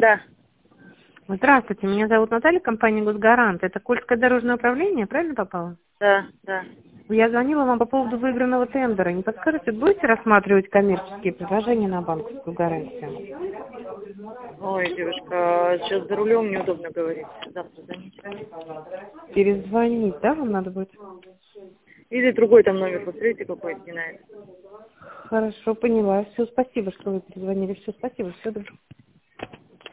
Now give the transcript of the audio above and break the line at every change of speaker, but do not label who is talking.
Да,
Здравствуйте, меня зовут Наталья, компания «Госгарант». Это Кольское дорожное управление, правильно попало?
да, да.
Я звонила вам по поводу выигранного тендера. Не подскажете, будете рассматривать коммерческие предложения на банковскую гарантию?
Ой, девушка, сейчас за рулем неудобно говорить. Завтра звоните.
Перезвонить, да, вам надо будет?
Или другой там номер, посмотрите, какой оригинальный.
Хорошо, поняла. Все, спасибо, что вы перезвонили. Все, спасибо, все добро.